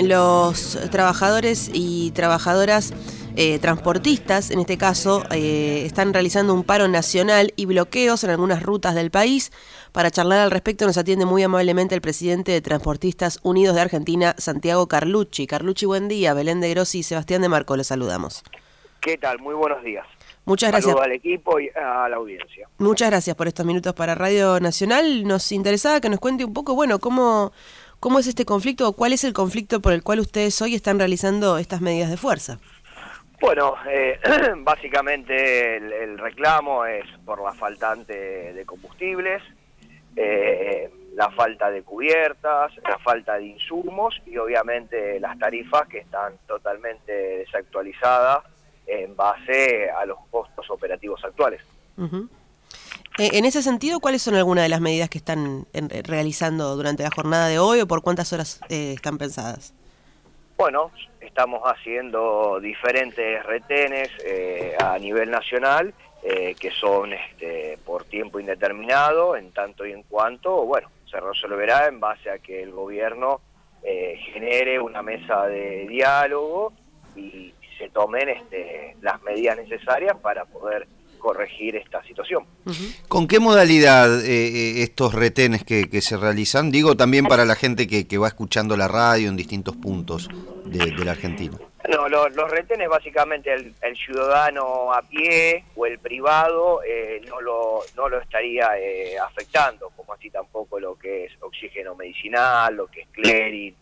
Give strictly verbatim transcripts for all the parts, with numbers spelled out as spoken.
los trabajadores y trabajadoras eh, transportistas, en este caso, eh, están realizando un paro nacional y bloqueos en algunas rutas del país. Para charlar al respecto nos atiende muy amablemente el presidente de Transportistas Unidos de Argentina, Santiago Carlucci. Carlucci, buen día. Belén de Grossi y Sebastián de Marco, los saludamos. ¿Qué tal? Muy buenos días. Muchas gracias. Saludos al equipo y a la audiencia. Muchas gracias por estos minutos para Radio Nacional. Nos interesaba que nos cuente un poco, bueno, cómo, cómo es este conflicto o cuál es el conflicto por el cual ustedes hoy están realizando estas medidas de fuerza. Bueno, eh, básicamente el, el reclamo es por la faltante de combustibles, eh, la falta de cubiertas, la falta de insumos y obviamente las tarifas que están totalmente desactualizadas en base a los costos operativos actuales. Uh-huh. Eh, en ese sentido, ¿cuáles son algunas de las medidas que están en, realizando durante la jornada de hoy o por cuántas horas eh, están pensadas? Bueno, estamos haciendo diferentes retenes eh, a nivel nacional eh, que son este, por tiempo indeterminado, en tanto y en cuanto, bueno, se resolverá en base a que el gobierno eh, genere una mesa de diálogo y se tomen este, las medidas necesarias para poder corregir esta situación. ¿Con qué modalidad eh, estos retenes que, que se realizan? Digo también para la gente que, que va escuchando la radio en distintos puntos de, de la Argentina. No, lo, los retenes básicamente el, el ciudadano a pie o el privado eh, no lo no lo estaría eh, afectando, como así tampoco lo que es oxígeno medicinal, lo que es clearing,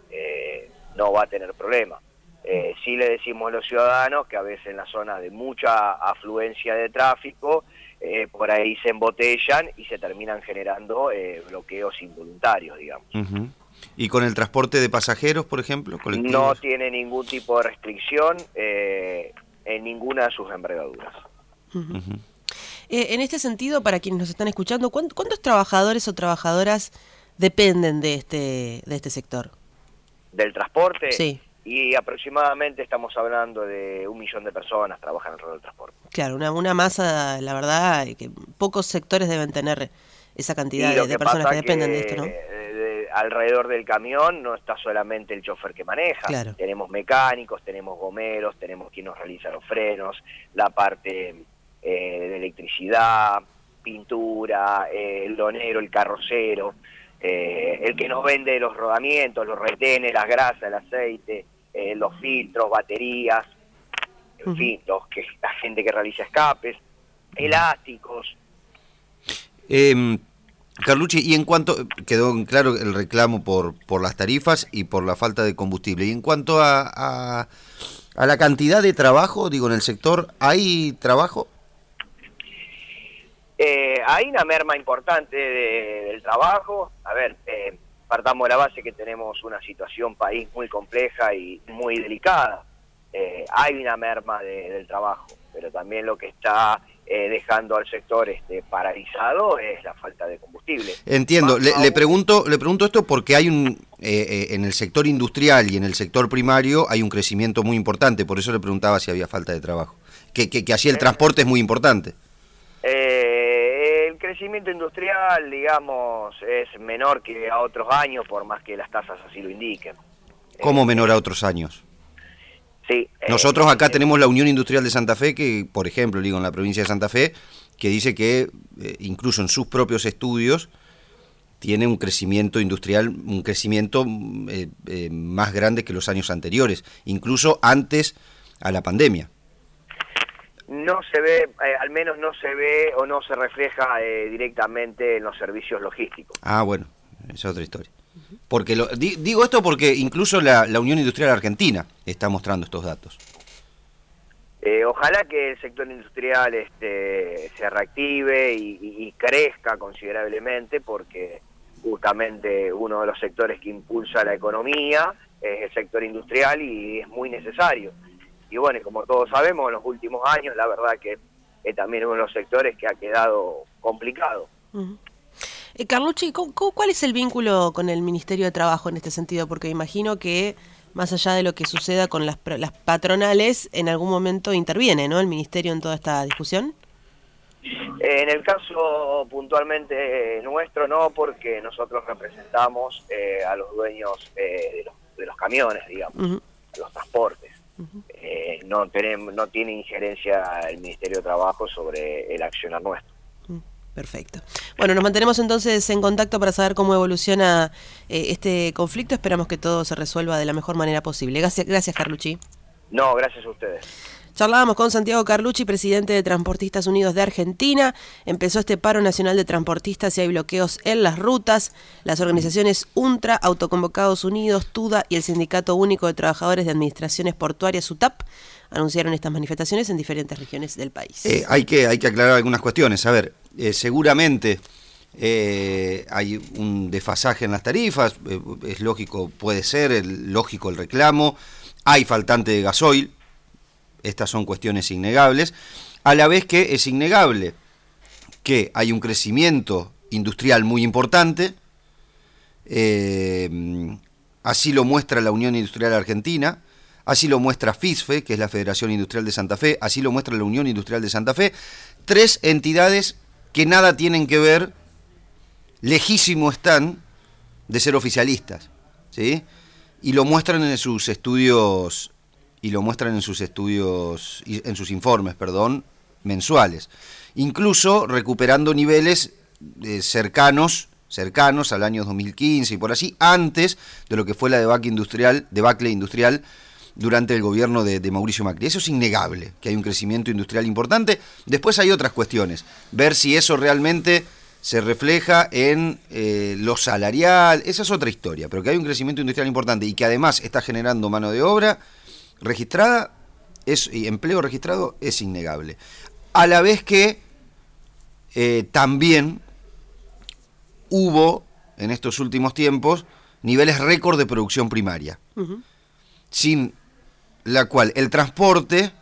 eh, no va a tener problema. Eh, sí le decimos a los ciudadanos que a veces en la zona de mucha afluencia de tráfico, eh, por ahí se embotellan y se terminan generando eh, bloqueos involuntarios, digamos. Uh-huh. ¿Y con el transporte de pasajeros, por ejemplo, colectivos? No tiene ningún tipo de restricción eh, en ninguna de sus envergaduras. Uh-huh. Uh-huh. Eh, en este sentido, para quienes nos están escuchando, ¿cuántos, ¿cuántos trabajadores o trabajadoras dependen de este, de este sector? ¿Del transporte? Sí. Y aproximadamente estamos hablando de un millón de personas que trabajan en el rol del transporte. Claro, una, una masa, la verdad, que pocos sectores deben tener esa cantidad de, de personas que dependen que, de esto, ¿no? De, alrededor del camión no está solamente el chofer que maneja. Claro. Tenemos mecánicos, tenemos gomeros, tenemos quien nos realiza los frenos, la parte eh, de electricidad, pintura, eh, el lonero, el carrocero. Eh, el que nos vende los rodamientos, los retenes, las grasas, el aceite, eh, los filtros, baterías, en uh-huh. fin, los que, la gente que realiza escapes, elásticos. Eh, Carlucci, y en cuanto, quedó claro el reclamo por, por las tarifas y por la falta de combustible, y en cuanto a, a, a la cantidad de trabajo, digo, en el sector, ¿hay trabajo? Eh, hay una merma importante de, del trabajo. A ver, eh, partamos de la base que tenemos una situación país muy compleja y muy delicada. Eh, hay una merma de, del trabajo, pero también lo que está eh, dejando al sector este, paralizado es la falta de combustible. Entiendo. Le, le pregunto, le pregunto esto porque hay un eh, eh, en el sector industrial y en el sector primario hay un crecimiento muy importante. Por eso le preguntaba si había falta de trabajo. Que, que, que así el transporte es muy importante. Eh, el crecimiento industrial, digamos, es menor que a otros años, por más que las tasas así lo indiquen. ¿Cómo eh, menor a otros años? Sí. Nosotros eh, acá eh, tenemos la Unión Industrial de Santa Fe, que, por ejemplo, digo, en la provincia de Santa Fe, que dice que, eh, incluso en sus propios estudios, tiene un crecimiento industrial, un crecimiento eh, eh, más grande que los años anteriores, incluso antes a la pandemia. No se ve, eh, al menos no se ve o no se refleja eh, directamente en los servicios logísticos. Ah, bueno, esa es otra historia. Porque lo, di, digo esto porque incluso la, la Unión Industrial Argentina está mostrando estos datos. Eh, ojalá que el sector industrial este, se reactive y, y, y crezca considerablemente, porque justamente uno de los sectores que impulsa la economía es el sector industrial y es muy necesario. Y bueno, como todos sabemos, en los últimos años, la verdad que es también uno de los sectores que ha quedado complicado. Uh-huh. Eh, Carlucci, ¿cuál es el vínculo con el Ministerio de Trabajo en este sentido? Porque imagino que, más allá de lo que suceda con las, las patronales, en algún momento interviene, ¿no?, el Ministerio en toda esta discusión. Eh, en el caso puntualmente nuestro, no, porque nosotros representamos eh, a los dueños eh, de los de los camiones, digamos, uh-huh. los transportes. Uh-huh. Eh, no, tenemos, no tiene injerencia el Ministerio de Trabajo sobre el accionar nuestro. Perfecto. Bueno, nos mantenemos entonces en contacto para saber cómo evoluciona eh, este conflicto. Esperamos que todo se resuelva de la mejor manera posible. Gracias, gracias Carlucci. No, gracias a ustedes. Charlábamos con Santiago Carlucci, presidente de Transportistas Unidos de Argentina. Empezó este paro nacional de transportistas y hay bloqueos en las rutas. Las organizaciones UNTRA, Autoconvocados Unidos, TUDA y el Sindicato Único de Trabajadores de Administraciones Portuarias, UTAP, anunciaron estas manifestaciones en diferentes regiones del país. Eh, hay que, hay que aclarar algunas cuestiones. A ver, eh, seguramente eh, hay un desfasaje en las tarifas, eh, es lógico, puede ser, el, lógico el reclamo, hay faltante de gasoil, estas son cuestiones innegables, a la vez que es innegable que hay un crecimiento industrial muy importante, eh, así lo muestra la Unión Industrial Argentina, así lo muestra FISFE, que es la Federación Industrial de Santa Fe, así lo muestra la Unión Industrial de Santa Fe, tres entidades que nada tienen que ver, lejísimo están de ser oficialistas, ¿sí? Y lo muestran en sus estudios, y lo muestran en sus estudios, en sus informes, perdón, mensuales, incluso recuperando niveles eh, cercanos, cercanos al año dos mil quince y por así, antes de lo que fue la debacle industrial, debacle industrial durante el gobierno de, de Mauricio Macri. Eso es innegable, que hay un crecimiento industrial importante. Después hay otras cuestiones, ver si eso realmente se refleja en eh, lo salarial, esa es otra historia, pero que hay un crecimiento industrial importante y que además está generando mano de obra registrada es, y empleo registrado es innegable. A la vez que eh, también hubo en estos últimos tiempos niveles récord de producción primaria, uh-huh. sin la cual el transporte,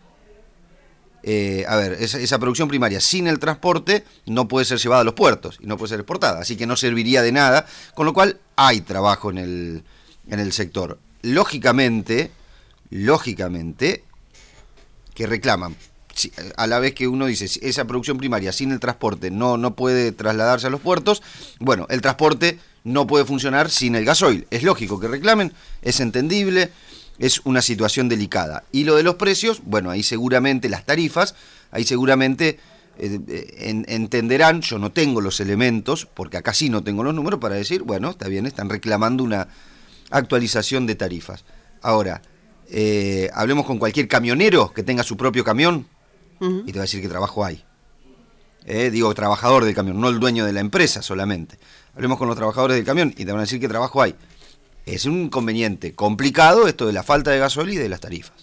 eh, a ver, esa, esa producción primaria sin el transporte no puede ser llevada a los puertos y no puede ser exportada, así que no serviría de nada, con lo cual hay trabajo en el, en el sector. Lógicamente, lógicamente, que reclaman, a la vez que uno dice, esa producción primaria sin el transporte no, no puede trasladarse a los puertos, bueno, el transporte no puede funcionar sin el gasoil. Es lógico que reclamen, es entendible, es una situación delicada. Y lo de los precios, bueno, ahí seguramente las tarifas, ahí seguramente eh, en, entenderán, yo no tengo los elementos, porque acá sí no tengo los números para decir, bueno, está bien, están reclamando una actualización de tarifas. Ahora, eh, hablemos con cualquier camionero que tenga su propio camión, uh-huh. y te va a decir que trabajo hay. Eh, digo, trabajador del camión, no el dueño de la empresa solamente. Hablemos con los trabajadores del camión y te van a decir que trabajo hay. Es un inconveniente complicado esto de la falta de gasoil y de las tarifas.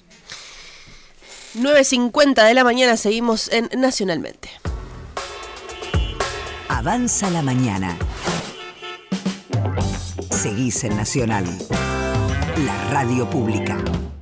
nueve cincuenta de la mañana, seguimos en Nacionalmente. Avanza la mañana. Seguís en Nacional, la radio pública.